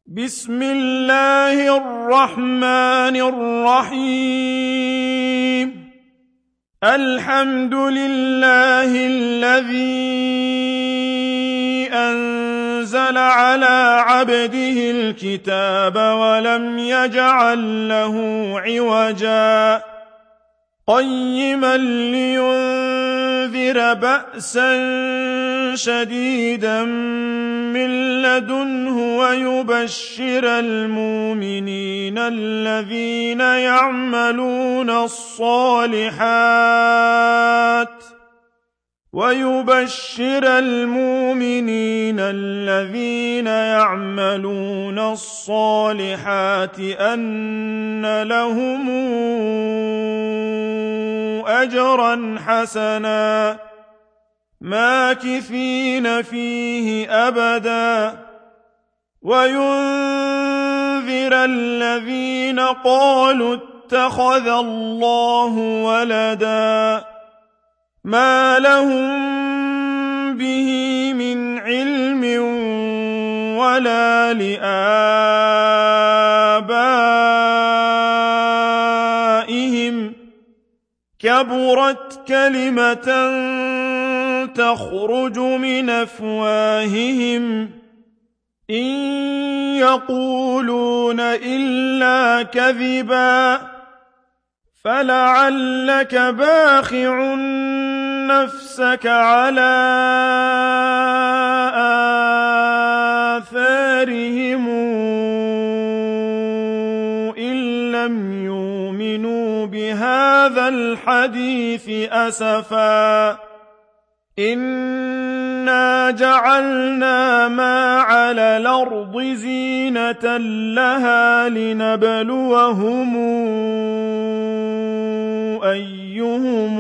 بسم الله الرحمن الرحيم. الحمد لله الذي أنزل على عبده الكتاب ولم يجعل له عوجا قيما لينذر بأسا شديدا من لدنه ويبشر المؤمنين الذين يعملون الصالحات أن لهم أجرا حسنا ماكثين فيه أبدا وينذر الذين قالوا اتخذ الله ولدا ما لهم به من علم ولا لآبائهم كبرت كلمة تخرج من أفواههم إن يقولون إلا كذبا فلعلك باخع نفسك على آثارهم إن لم يؤمنوا بهذا الحديث أسفا إنا جعلنا ما على الأرض زينة لها لنبلوهم أيهم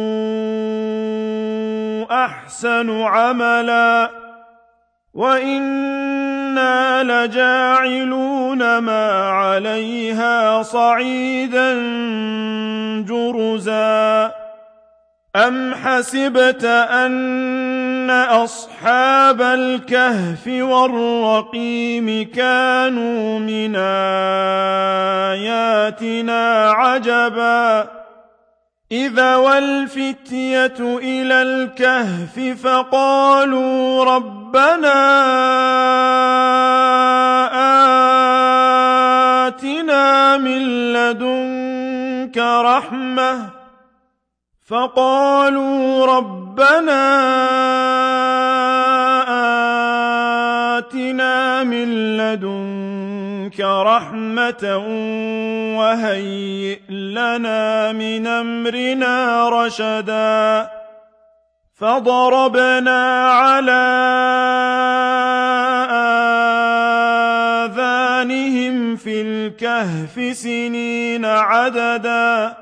أحسن عملا وإنا لجاعلون ما عليها صعيدا جرزا أم حسبت أن أصحاب الكهف والرقيم كانوا من آياتنا عجبا إذا والفتية إلى الكهف فقالوا ربنا آتنا من لدنك رحمة وهيئ لنا من أمرنا رشدا فضربنا على آذانهم في الكهف سنين عددا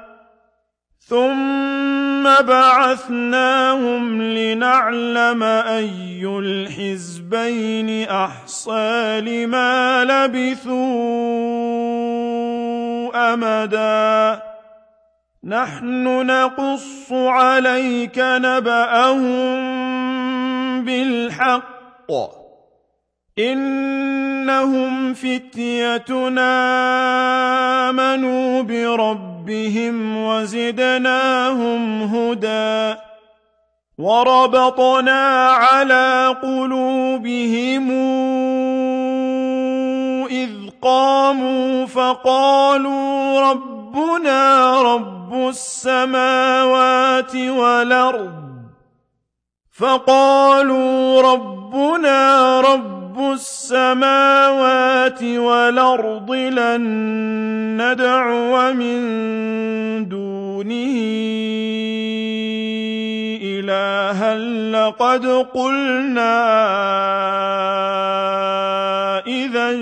ثم بعثناهم لنعلم أي الحزبين أحصى لما لبثوا أمدا نحن نقص عليك نبأهم بالحق إنهم فتيتنا آمنوا بربهم وزدناهم هدى وربطنا على قلوبهم إذ قاموا فقالوا ربنا رب السماوات والأرض لن ندعو من دونه إلها لقد قلنا إذا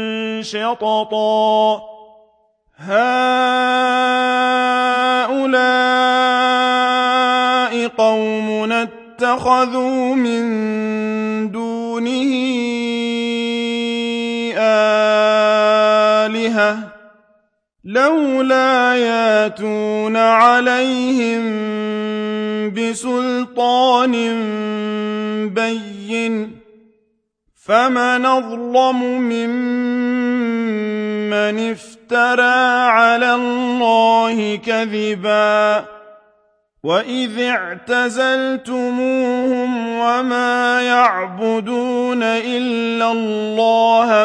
شططا هؤلاء قومنا اتخذوا من دونه آلهة لولا ياتون عليهم بسلطان بين فمن أظلم ممن افترى على الله كذبا وإذ اعتزلتموهم وما يعبدون إلا الله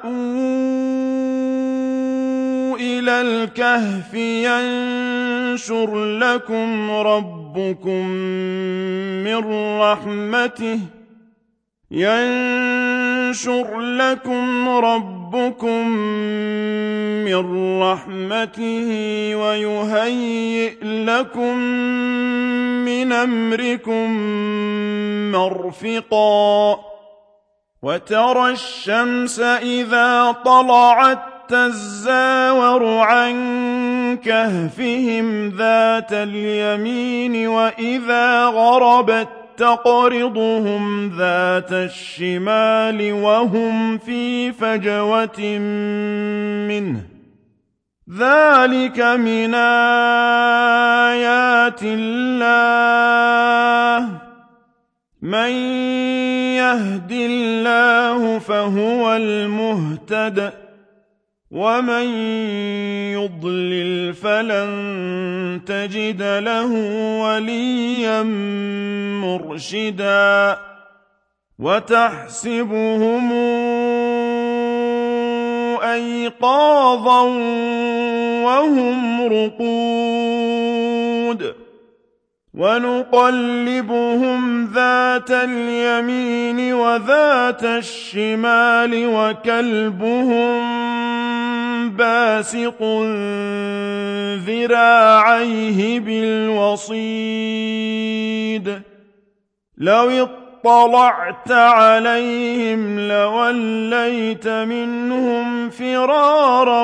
فأووا إلى الكهف ينشر لكم ربكم من رحمته ويهيئ لكم من أمركم مرفقا وترى الشمس إذا طلعت تزاور عن كهفهم ذات اليمين وإذا غربت تقرضهم ذات الشمال وهم في فجوة منه ذلك من آيات الله من يهد الله فهو المهتد ومن يضلل فلن تجد له وليا مرشدا وتحسبهم أيقاظا وهم رقود ونقلبهم ذات اليمين وذات الشمال وكلبهم باسط ذراعيه بالوصيد لو اطلعت عليهم لوليت منهم فرارا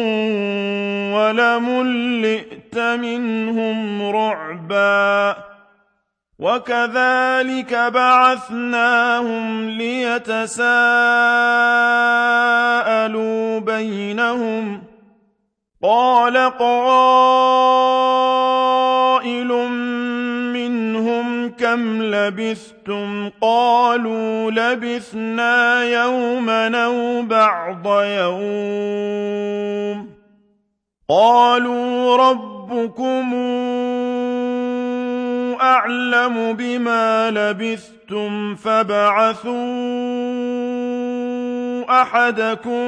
ولملئت منهم رعبا وكذلك بعثناهم ليتساءلوا بينهم قال قائل منهم كم لبثتم قالوا لبثنا يوما أو بعض يوم قالوا ربكم أعلم بما لبثتم فابعثوا أحدكم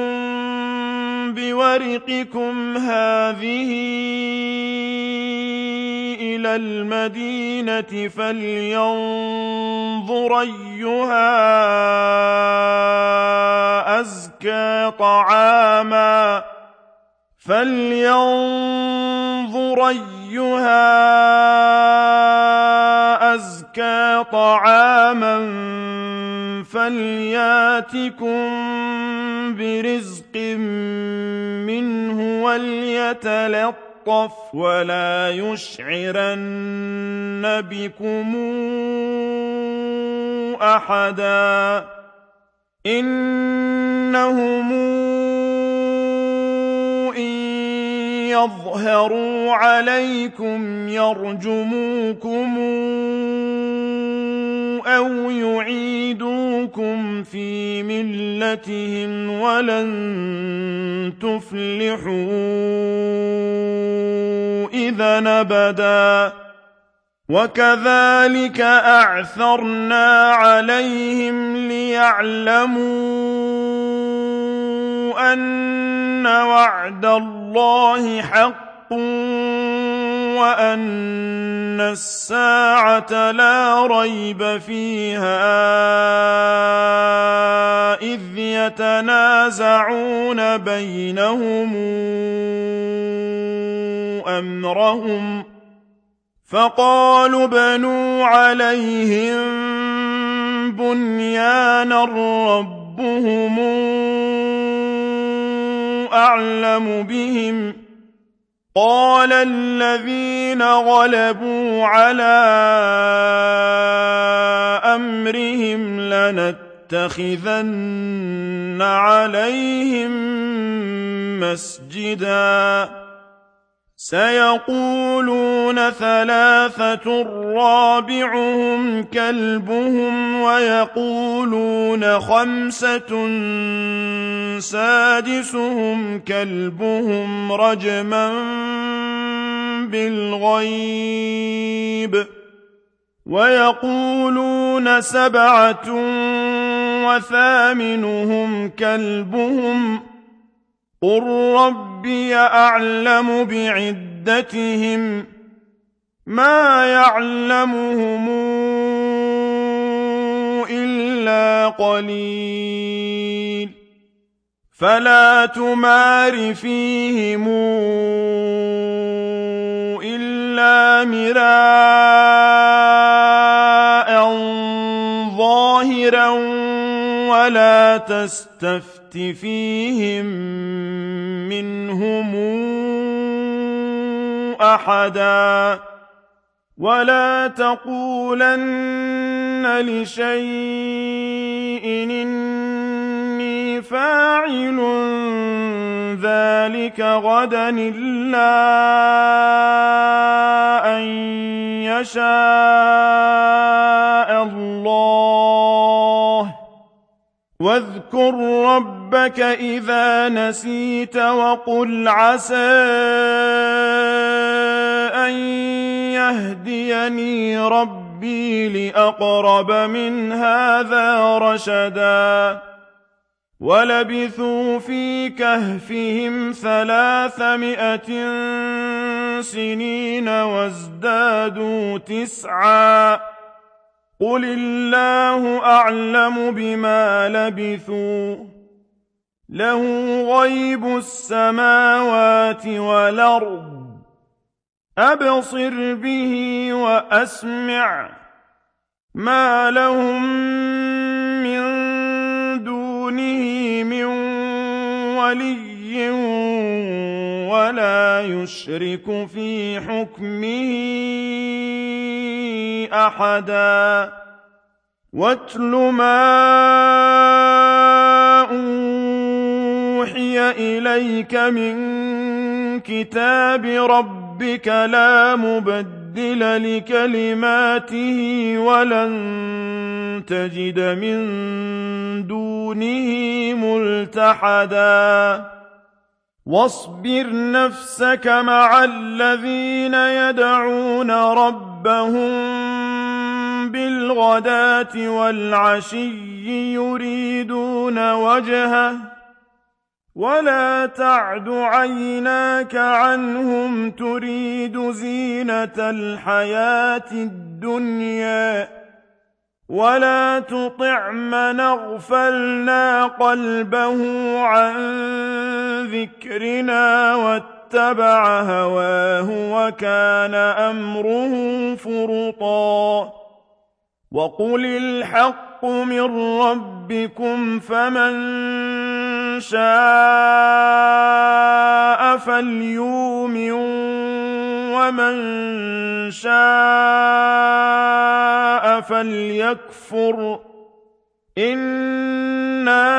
بورقكم هذه إلى المدينة فلينظر أيها أزكى طعاما فلياتكم برزق منه وليتلطف ولا يشعرن بكم أحدا إنهم يظهروا عليكم يرجموكم أو يعيدوكم في ملتهم ولن تفلحوا إذا أبدا وكذلك أعثرنا عليهم ليعلموا أن وعد الله حق وأن الساعة لا ريب فيها إذ يتنازعون بينهم أمرهم فقالوا ابنوا عليهم بنيانا ربهم أعلم بهم قال الذين غلبوا على أمرهم لنتخذن عليهم مسجدا سيقولون ثلاثة رابعهم كلبهم ويقولون خمسة سادسهم كلبهم رجما بالغيب ويقولون سبعة وثامنهم كلبهم قل ربي أعلم بعدتهم ما يعلمهم إلا قليل فلا تمار فيهم إلا مراء ظاهرا ولا تستفت فيهم منهم أحدا ولا تقولن لشيء إني فاعل ذلك غدا إلا أن يشاء الله واذكر ربك إذا نسيت وقل عسى أن يهديني ربي لأقرب من هذا رشدا ولبثوا في كهفهم 300 سنين وازدادوا 9 قل الله أعلم بما لبثوا له غيب السماوات والأرض أبصر به وأسمع ما لهم من دونه من ولي ولا يشرك في حكمه أحدا واتل ما أوحي إليك من كتاب ربك لا مبدل لكلماته ولن تجد من دونه ملتحدا واصبر نفسك مع الذين يدعون ربهم بالغداة والعشي يريدون وجهه ولا تعد عيناك عنهم تريد زينة الحياة الدنيا ولا تطع من أغفلنا قلبه عن ذكرنا واتبع هواه وكان أمره فرطا وقل الحق من ربكم فمن شاء فليؤمن ومن شاء فليكفر إنا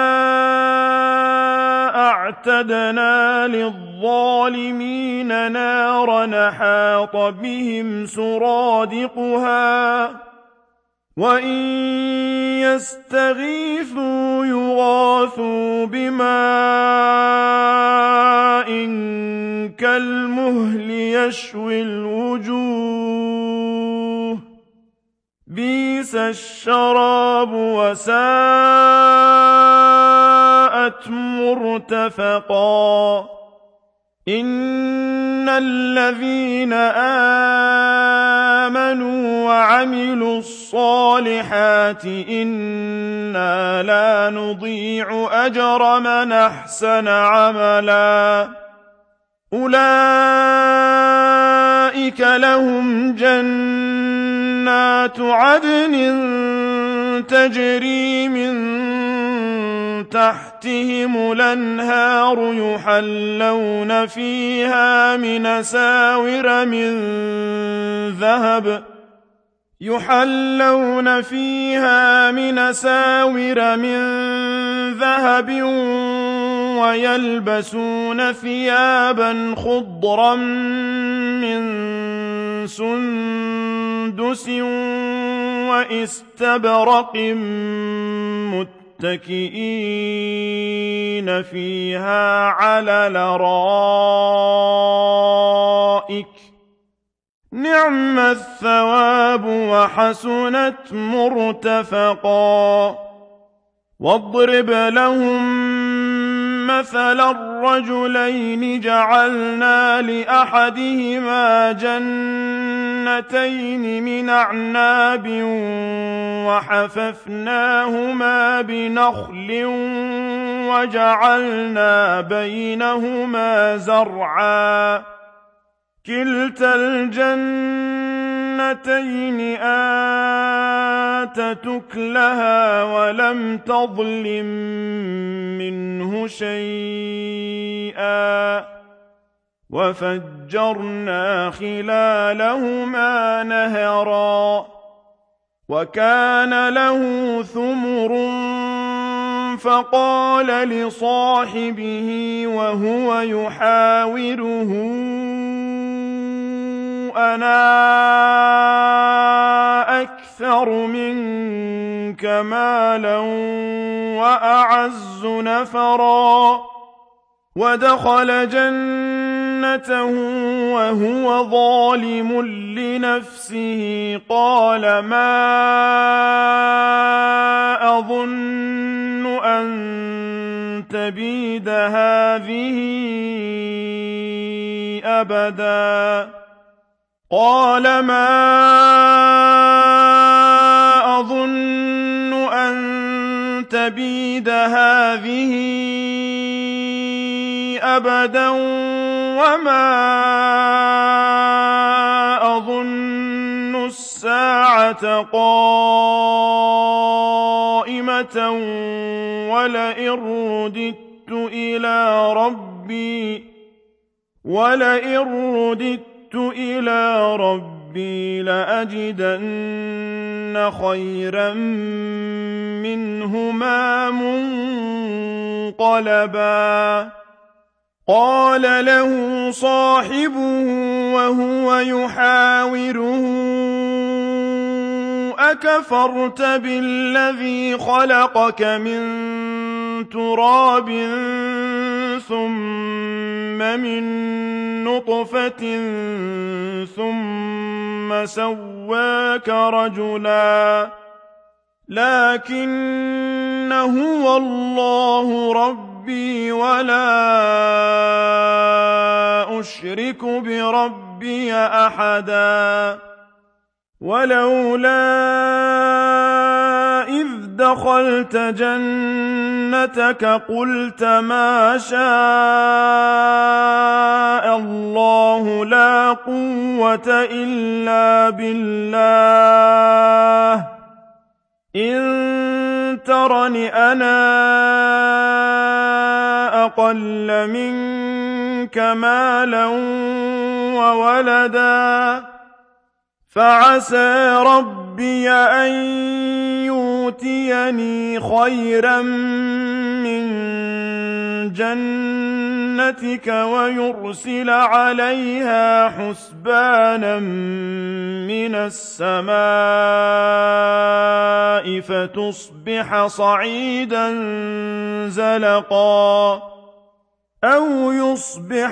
أعتدنا للظالمين نارا أحاط بهم سرادقها وإن يستغيثوا يغاثوا بماء كالمهل يشوي الوجوه بئس الشراب وساءت مرتفقا إن الذين آمنوا وعملوا الصالحات إنا لا نضيع أجر من أحسن عملا أولئك لهم جنات عدن تجري من تحتهم الأنهار يحلون فيها من ساور من ذهب ويلبسون ثيابا خضرا من سندس وإستبرق متكئين فيها على الأرائك نعم الثواب وحسنت مرتفقا واضرب لهم مثلا الرجلين جعلنا لأحدهما جنتين من أعناب وحففناهما بنخل وجعلنا بينهما زرعا كلتا الجنتين آتت أكلها ولم تظلم منه شيئا وفجرنا خلالهما نهرا وكان له ثمر فقال لصاحبه وهو يحاوره أنا أكثر منك مالا وأعز نفرا ودخل جنته وهو ظالم لنفسه قال ما أظن أن تبيد هذه أبدا قال ما أظن أن تبيد هذه أبدا وما أظن الساعة قائمة ولئن رددت إلى ربي لأجدن خيرا منهما منقلبا قال له صاحبه وهو يحاوره أكفرت بالذي خلقك من تراب ثم من نطفة ثم سواك رجلا لكن هو الله ربي ولا أشرك بربي أحدا ولولا إذ دخلت جنتك قلت ما شاء الله لا قوة إلا بالله إن ترني أنا أقل منك مالا وولدا فعسى ربي أن يؤتيني خيرا من جنتك ويرسل عليها حسبانا من السماء فتصبح صعيدا زلقا أو يصبح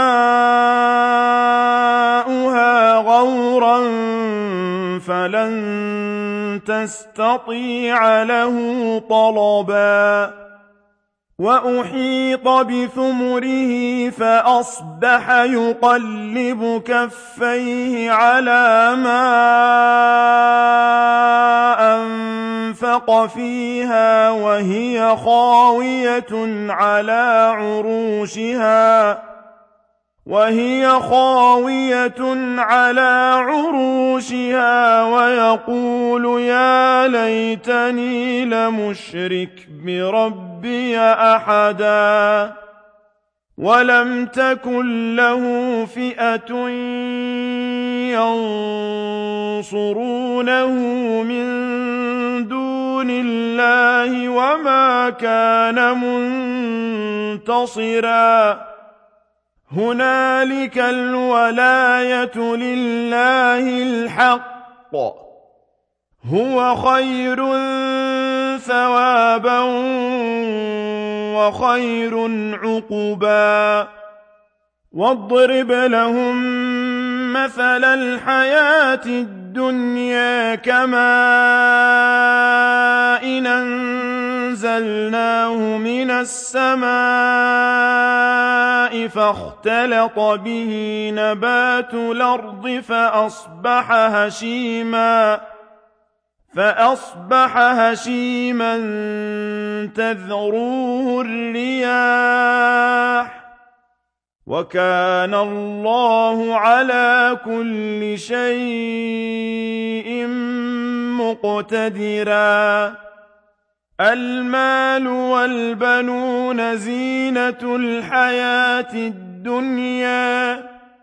ماؤها غورا فلن تستطيع له طلبا وأحيط بثمره فأصبح يقلب كفيه على ما أنفق فيها وهي خاوية على عروشها ويقول يا ليتني لمشرك بربي أحدا ولم تكن له فئة ينصرونه من دون الله وما كان منتصرا هنالك الولاية لله الحق هو خير ثوابا وخير عقبا واضرب لهم مثل الحياة الدنيا كماء إن أنزلناه من السماء فاختلط به نبات الأرض فأصبح هشيما تذروه الرياح وكان الله على كل شيء مقتدرا المال والبنون زينة الحياة الدنيا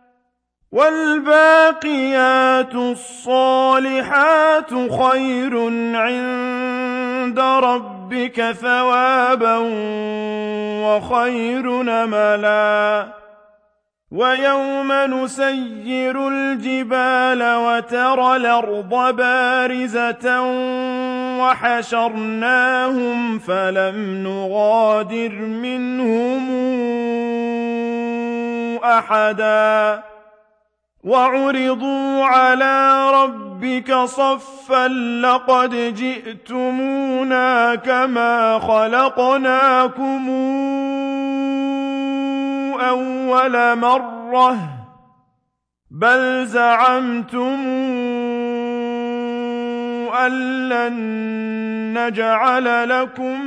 والباقيات الصالحات خير عند ربك ثوابا وخير نملا ويوم نسير الجبال وترى الأرض بارزة وحشرناهم فلم نغادر منهم أحدا وعرضوا على ربك صفا لقد جئتمونا كما خلقناكم أول مرة بل زعمتم أن لن نجعل لكم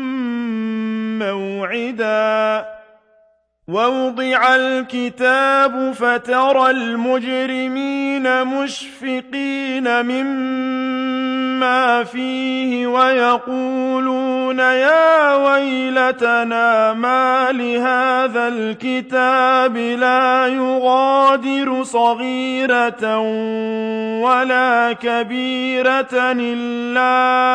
موعدا ووضع الكتاب فترى المجرمين مشفقين مما فيه ويقولون يا ويلتنا ما لهذا الكتاب لا يغادر صغيرة ولا كبيرة إلا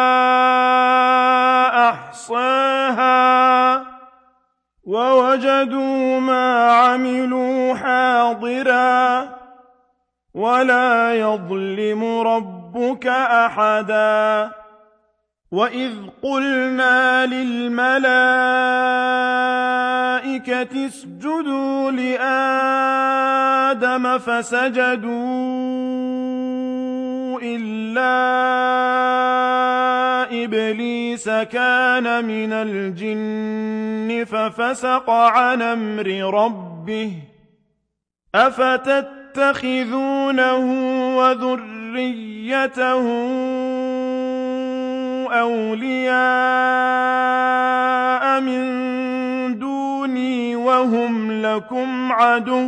أحصاها ووجدوا ما عملوا حاضرا ولا يظلم ربك أحدا وإذ قلنا للملائكة اسجدوا لآدم فسجدوا إلا إبليس كان من الجن ففسق عن أمر ربه أفتتخذونه وذريته أولياء من دوني وهم لكم عدو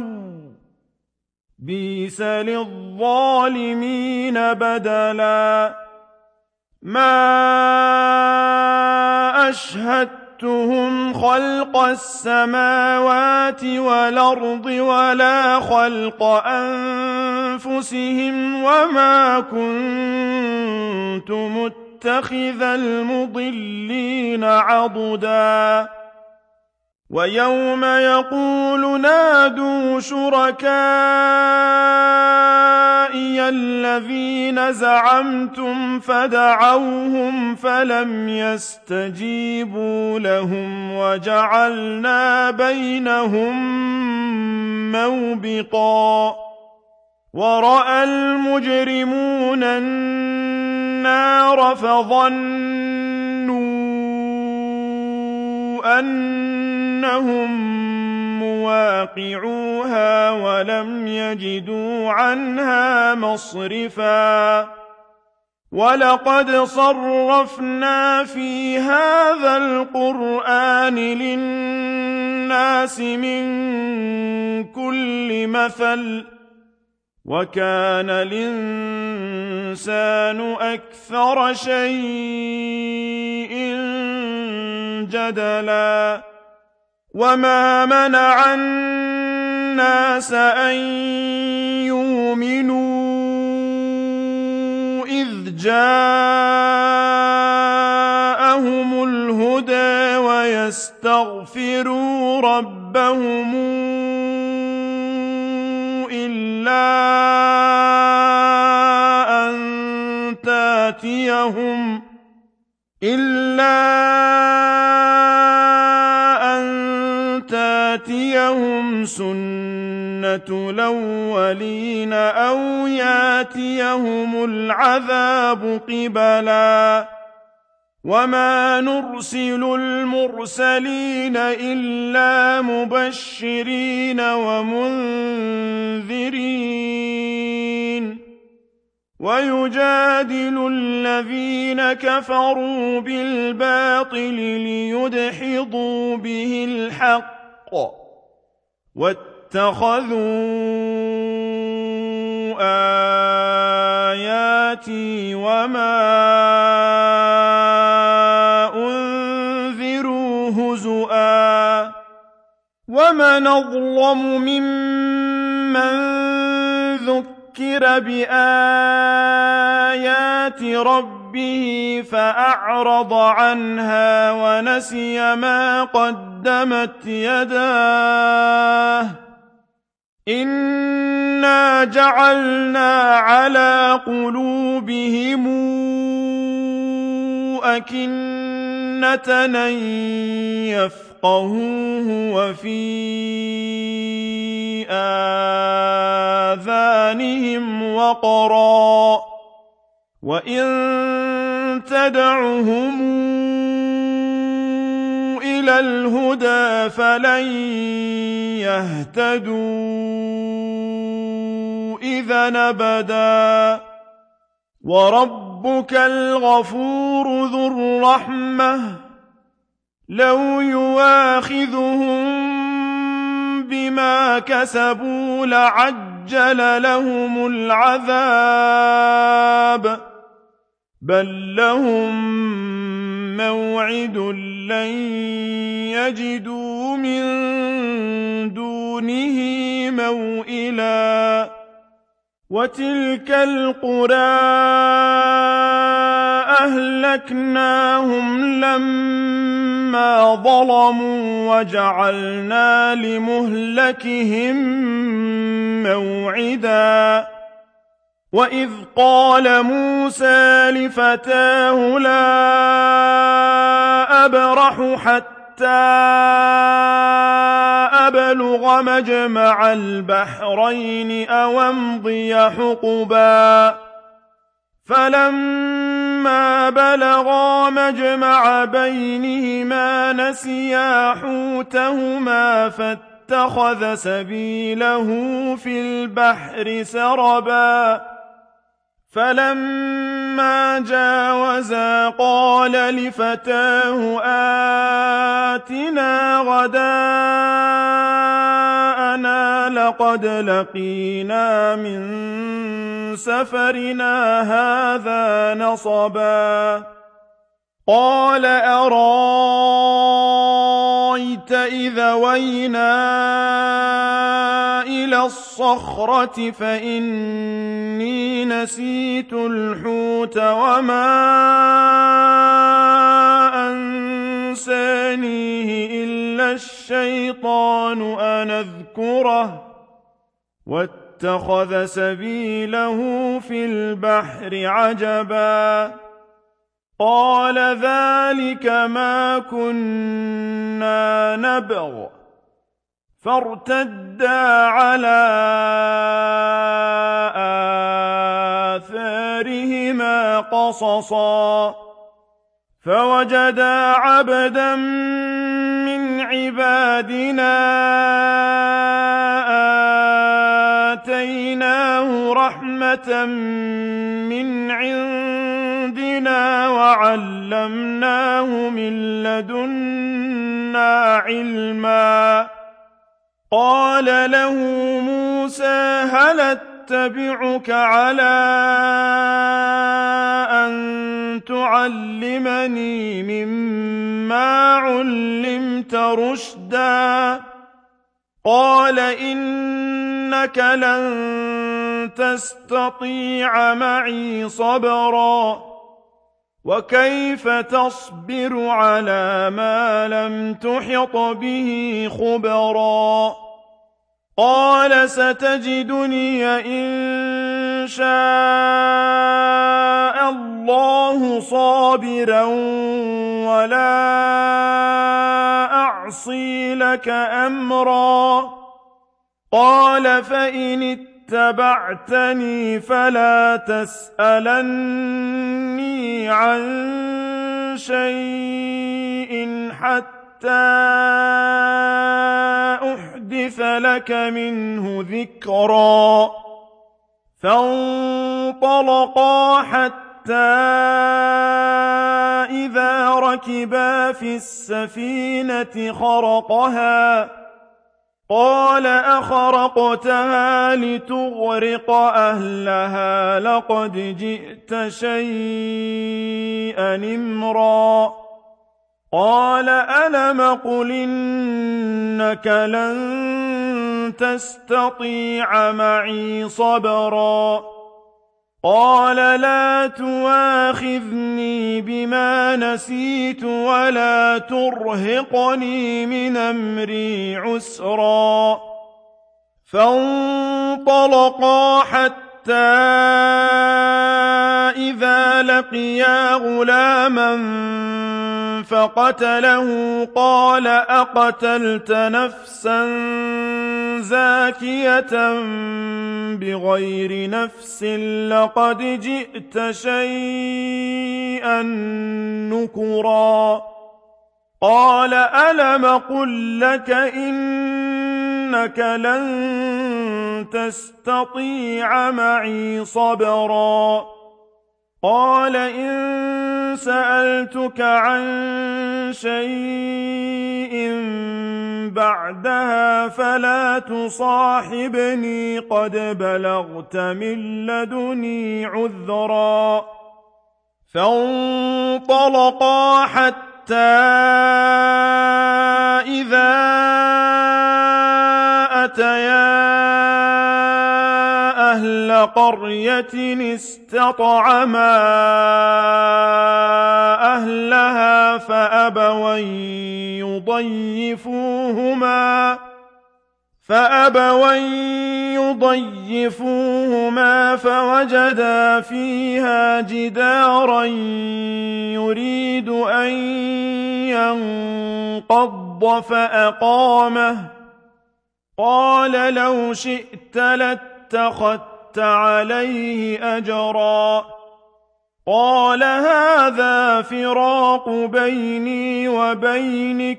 بئس للظالمين بدلا ما أشهدتهم خلق السماوات والأرض ولا خلق أنفسهم وما كنت متخذ المضلين عضدا ويوم يقول نادوا شركائي الذين زعمتم فدعوهم فلم يستجيبوا لهم وجعلنا بينهم موبقا ورأى المجرمون النار فظنوا أنهم مواقعوها ولم يجدوا عنها مصرفا ولقد صرفنا في هذا القرآن للناس من كل مثل وكان الإنسان أكثر شيء جدلا وما منع الناس أن يؤمنوا إذ جاءهم لهم الهدى ويستغفروا ربهم إلا أن تاتيهم سنة الأولين أو ياتيهم العذاب قبلا وما نرسل المرسلين إلا مبشرين ومنذرين ويجادل الذين كفروا بالباطل ليدحضوا به الحق واتخذوا آياتي وما أنذروا هزؤا ومن أظلم ممن ذكر بآيات ربه فأعرض عنها ونسي ما قدمت يداه إنا جعلنا على قلوبهم أكنة أن يفقهوه وفي آذانهم وقرا وإن تدعهم إلى الهدى فلن يهتدوا إذا أبدا وربك الغفور ذو الرحمة لو يواخذهم بما كسبوا لعجل لهم العذاب بل لهم موعد لن يجدوا من دونه موئلا وتلك القرى أهلكناهم لما ظلموا وجعلنا لمهلكهم موعدا وإذ قال موسى لفتاه لا أبرح حتى أبلغ مجمع البحرين أو أمضي حقبا فلما بلغا مجمع بينهما نسيا حوتهما فاتخذ سبيله في البحر سربا فلما جاوزا قال لفتاه آتنا غداءنا لقد لقينا من سفرنا هذا نصبا قال أرأيت إذا وينا إلى الصخرة فإني نسيت الحوت وما أنسانيه إلا الشيطان أن أذكره واتخذ سبيله في البحر عجبا قال ذلك ما كنا نبغ فارتدا على آثارهما قصصا فوجدا عبدا من عبادنا آتيناه رحمة من عندنا وعلمناه من لدنا علما قال له موسى هل أتبعك على أن تعلمني مما علمت رشدا قال إنك لن تستطيع معي صبرا وكيف تصبر على ما لم تحط به خبرا قال ستجدني إن شاء الله صابرا ولا أعصي لك أمرا قال فإن اتبعتني فلا تسألني عن شيء حتى أحدث لك منه ذكرا فانطلقا حتى إذا ركبا في السفينة خرقها قال أخرقتها لتغرق أهلها لقد جئت شيئا إمرا قال ألم قل إنك لن تستطيع معي صبرا قال لا تواخذني بما نسيت ولا ترهقني من أمري عسرا فانطلقا حتى إذا لقيا غلاما فقتله قال أقتلت نفسا زاكية بغير نفس لقد جئت شيئا نكرا قال ألم قل لك إنك لن تستطيع معي صبرا قال إن سألتك عن شيء بعدها فلا تصاحبني قد بلغت من لدني عذرا فانطلقا حتى إذا أتيا أهل قرية استطعما أهلها فأبوا يضيفوهما فوجدا فيها جدارا يريد أن ينقض فأقامه قال لو شئت لاتخذت عليه أجرا قال هذا فراق بيني وبينك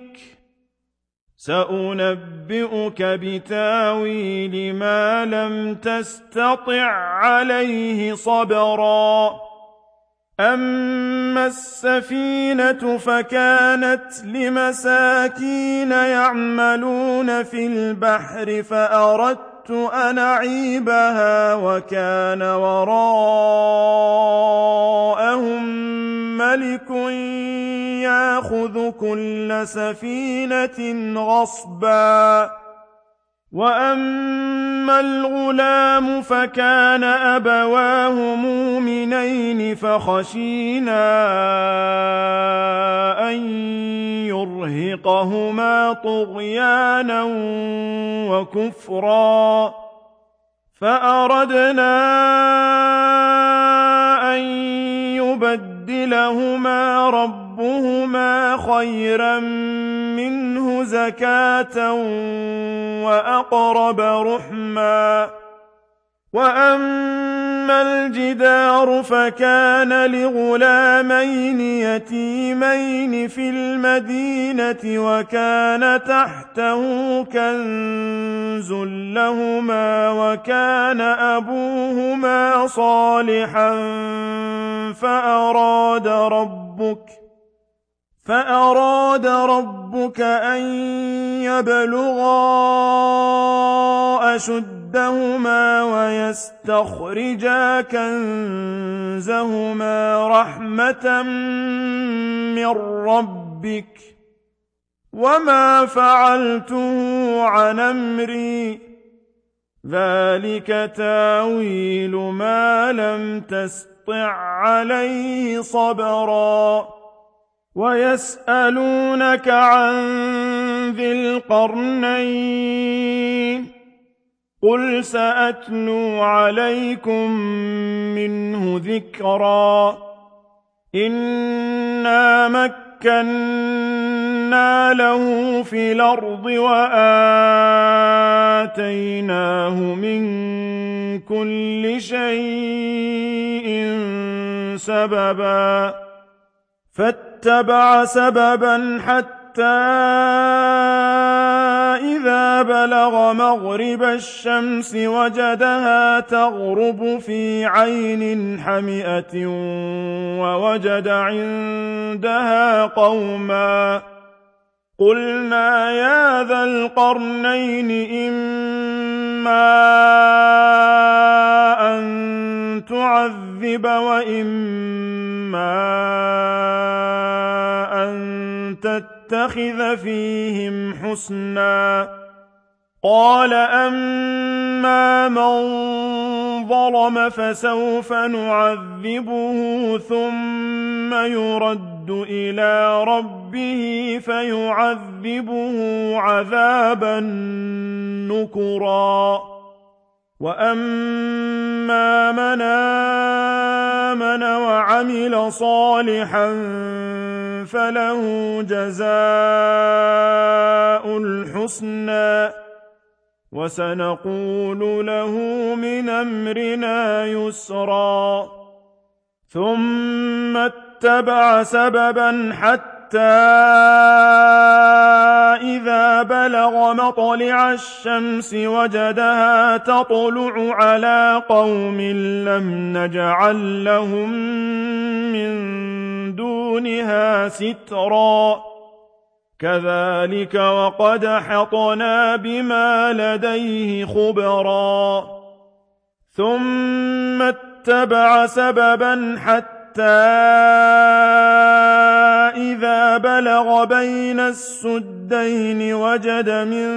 سأنبئك بتاويل ما لم تستطع عليه صبرا أما السفينة فكانت لمساكين يعملون في البحر فأردت أن أعيبها وكان وراءهم ملك يأخذ كل سفينة غصبا وأما الغلام فكان أبواه مؤمنين فخشينا أن يرهقهما طغيانا وكفرا فأردنا أن يبدلهما ربهما خيرا منه زكاة وأقرب رحما وأما الجدار فكان لغلامين يتيمين في المدينة وكان تحته كنز لهما وكان أبوهما صالحا فأراد ربك أن يبلغا أشدهما ويستخرجا كنزهما رحمة من ربك وما فعلته عن أمري ذلك تاويل ما لم تستطع تسطع عليه صبرا ويسألونك عن ذي القرنين قل سأتلو عليكم منه ذكرا إنا مكنا له في الأرض وآتيناه من كل شيء سببا فاتبع سببا حتى إذا بلغ مغرب الشمس وجدها تغرب في عين حمئة ووجد عندها قوما قلنا يا ذا القرنين إما أن تعذب وإما أن تتخذ فيهم حسنا قال أما من ظلم فسوف نعذبه ثم يرد إلى ربه فيعذبه عذابا نكرا وأما من آمن وعمل صالحا فله جزاء الحسنى وسنقول له من أمرنا يسرا ثم اتبع سببا حتى إذا بلغ مطلع الشمس وجدها تطلع على قوم لم نجعل لهم من دونها سترا كذلك وقد أحطنا بما لديه خبرا ثم اتبع سببا حتى إذا بلغ بين السدين وجد من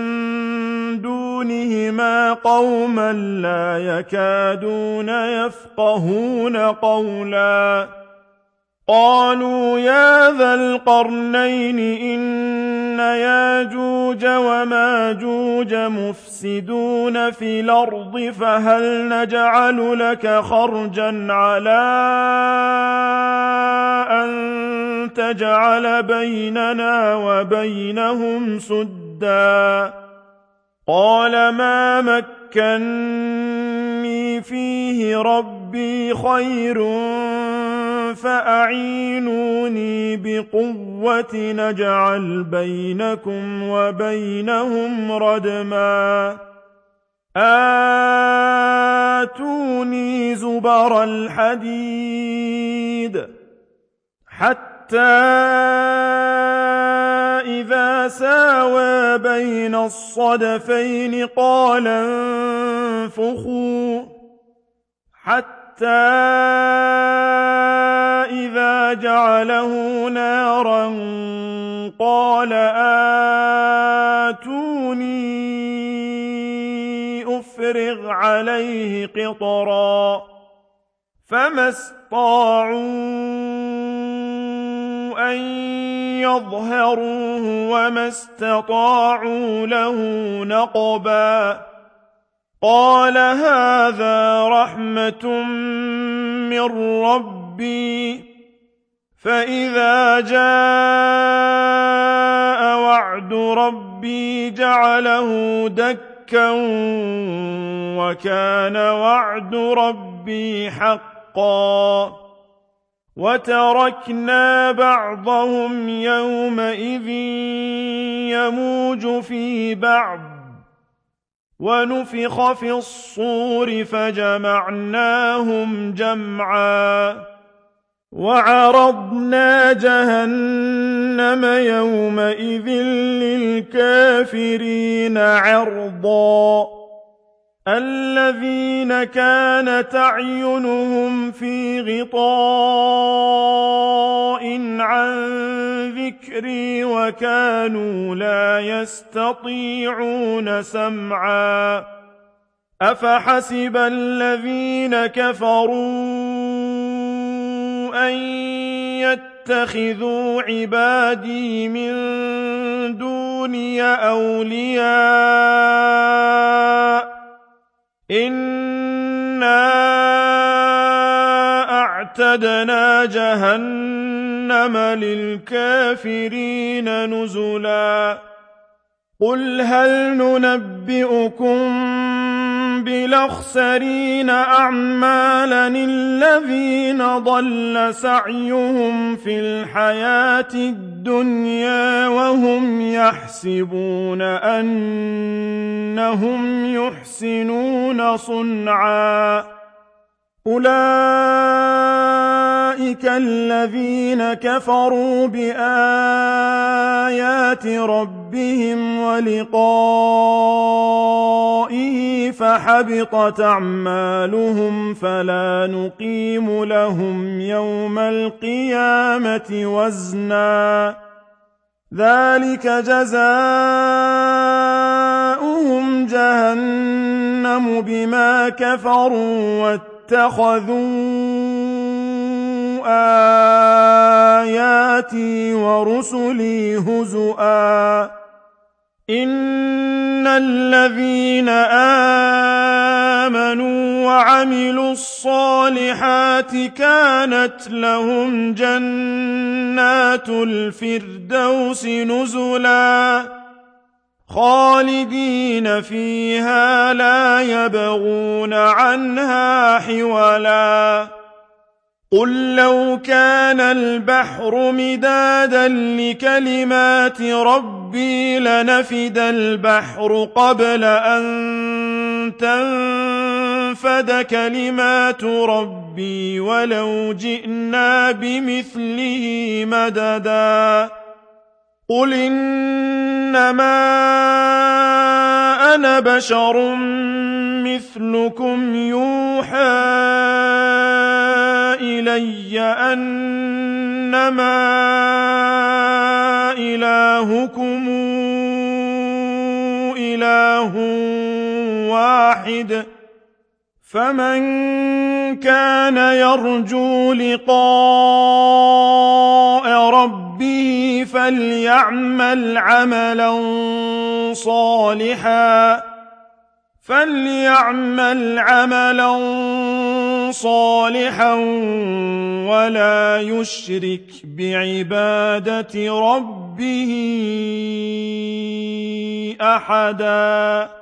دونهما قوما لا يكادون يفقهون قولا قالوا يا ذا القرنين إن ياجوج وماجوج مفسدون في الأرض فهل نجعل لك خرجا على أن تجعل بيننا وبينهم سدا قال ما مكني فيه ربي خير فأعينوني بقوة نجعل بينكم وبينهم ردما آتوني زبر الحديد حتى إذا ساوى بين الصدفين قال انفخوا حتى إذا جعله نارا قال آتوني أفرغ عليه قطرا فما استطاعوا أن يظهروه وما استطاعوا له نقبا قال هذا رحمة من ربي فإذا جاء وعد ربي جعله دكا وكان وعد ربي حقا وتركنا بعضهم يومئذ يموج في بعض ونفخ في الصور فجمعناهم جمعا وعرضنا جهنم يومئذ للكافرين عرضا الذين كانت أعينهم في غطاء عن ذكري وكانوا لا يستطيعون سمعا أفحسب الذين كفروا أن يتخذوا عبادي من دوني أولياء إنا أعتدنا جهنم للكافرين نزلا قل هل ننبئكم بالأخسرين أعمالا الذين ضل سعيهم في الحياة الدنيا وهم يحسبون أنهم يحسنون صنعا أولئك الذين كفروا بآيات ربهم ولقائه فحبطت أعمالهم فلا نقيم لهم يوم القيامة وزنا ذلك جزاؤهم جهنم بما كفروا واتخذوا آياتي ورسلي هزؤا إن الذين آمنوا وعملوا الصالحات كانت لهم جنات الفردوس نزلا خالدين فيها لا يبغون عنها حولا قل لو كان البحر مدادا لكلمات ربي لنفد البحر قبل أن تنفد كلمات ربي ولو جئنا بمثله مددا قل إنما أنا بشر مثلكم يوحى إلي أنما إلهكم إله واحد فمن كان يرجو لقاء ربه فليعمل عملا صالحا ولا يشرك بعبادة ربه أحدا